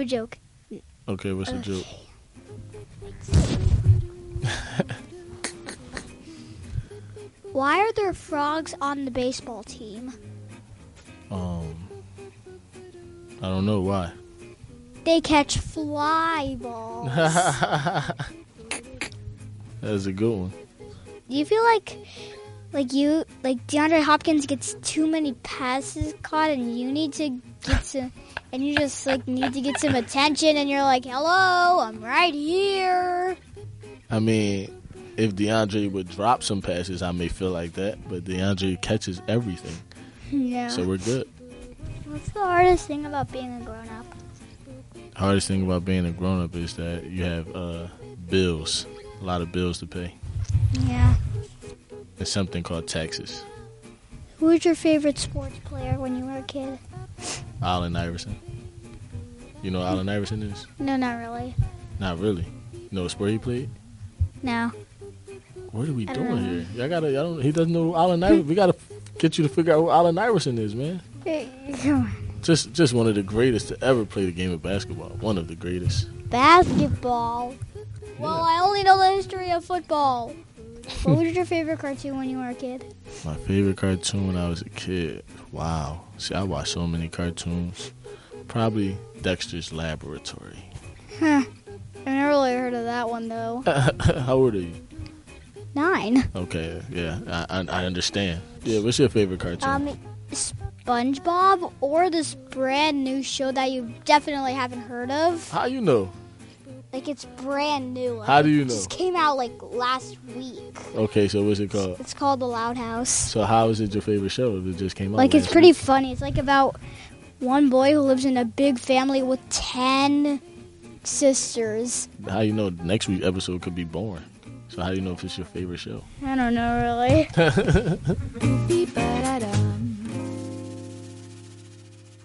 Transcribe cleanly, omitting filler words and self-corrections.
joke. Okay, what's the joke? Why are there frogs on the baseball team? I don't know why. They catch fly balls. That's a good one. Do you feel like DeAndre Hopkins gets too many passes caught, and you need to get some, and you just need to get some attention, and you're like, "Hello, I'm right here." I mean, if DeAndre would drop some passes, I may feel like that, but DeAndre catches everything. Yeah. So we're good. What's the hardest thing about being a grown-up? Hardest thing about being a grown-up is that you have bills, a lot of bills to pay. Yeah. It's something called taxes. Who was your favorite sports player when you were a kid? Allen Iverson. You know who Allen Iverson is? No, not really. Not really. You know what sport he played? No. What are we I don't doing know. here? He doesn't know who Allen Iverson. We gotta get you to figure out who Allen Iverson is, man. Come on. Just one of the greatest to ever play the game of basketball. One of the greatest. Basketball. Well, I only know the history of football. What was your favorite cartoon when you were a kid? My favorite cartoon when I was a kid. Wow. See, I watched so many cartoons. Probably Dexter's Laboratory. Huh. I've never really heard of that one, though. How old are you? 9. Okay, yeah, I understand. Yeah, what's your favorite cartoon? SpongeBob, or this brand new show that you definitely haven't heard of. How you know? It's brand new. How do you It know? just came out last week. Okay, so what's it called? It's called The Loud House. So how is it your favorite show if it just came out? It's last pretty week? funny. It's about one boy who lives in a big family with 10 sisters. How you know next week's episode could be boring? So how do you know if it's your favorite show? I don't know, really.